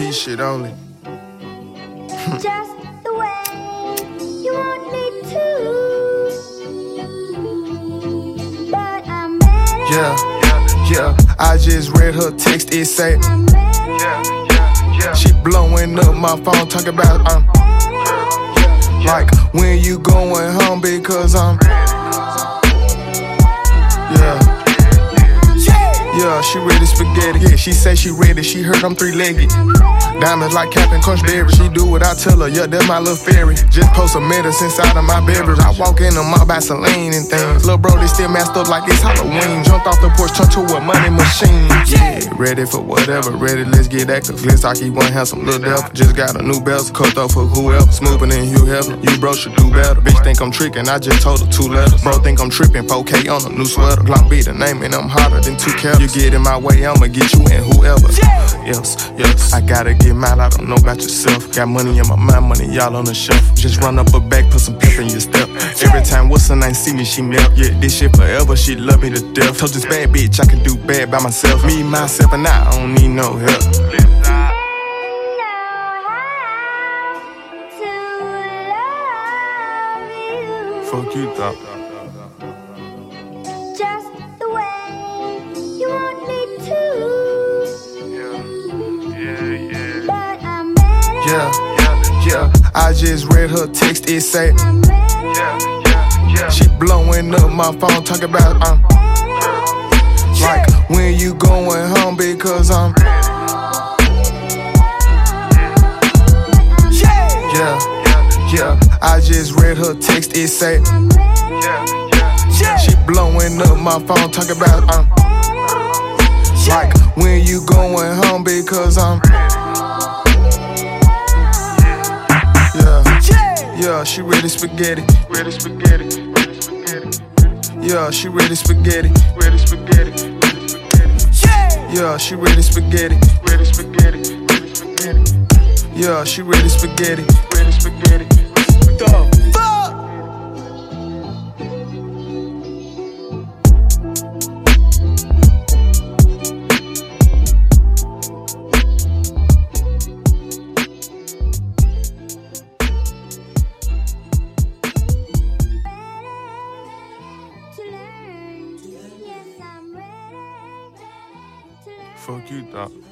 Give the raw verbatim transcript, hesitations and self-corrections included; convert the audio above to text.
P shit only. Just the way you want me to. But I'm ready. Yeah, yeah. I just read her text. It say, I'm ready. yeah, yeah, yeah. She blowing up my phone, talking about um. Like, when you going home, because I'm yeah. Yeah, she ready spaghetti. Yeah, she say she ready, she heard I'm three-legged. Diamonds like Captain Crunchberry. She do what I tell her, yeah, that's my little fairy. Just post a medicine inside of my beverage. I walk in on my Vaseline and things. Lil' bro, they still masked up like it's Halloween. Jumped off the porch, turned to a money machine. Yeah, ready for whatever, ready, let's get active. Let's talk, you one handsome little devil. Just got a new belt, cut off for whoever. Smoother than Hugh Hefner, you bro should do better. Bitch think I'm tricking, I just told her two letters. Bro think I'm tripping, four K on a new sweater. Glock be the name and I'm hotter than two cats. You get in my way, I'ma get you in whoever. Yes, yes, I gotta get mad, I don't know about yourself. Got money in my mind, money y'all on the shelf. Just run up a back, put some pep in your step. Every time what's her name see me, she melt. Yeah, this shit forever, she love me to death. Told this bad bitch I can do bad by myself. Me, myself, and I don't need no help. Fuck you, thought. Just the way you want me to. Yeah, yeah. But I'm ready. Yeah, yeah, yeah. I just read her text, it say, I'm ready. yeah, yeah, yeah. She blowing up my phone, talking about um. Like, when you going home, because I'm yeah, yeah. I just read her text, it say, yeah, yeah. She blowing up my phone, talking about um. Like, when you going home, because I'm yeah, yeah. She ready spaghetti, ready spaghetti, ready spaghetti. Yeah, she ready spaghetti, ready spaghetti. Yeah, she ready spaghetti, ready spaghetti, ready spaghetti. Yeah, she ready spaghetti, ready spaghetti. The fuck? To learn. Yes, I'm ready to learn. Fuck you, thought.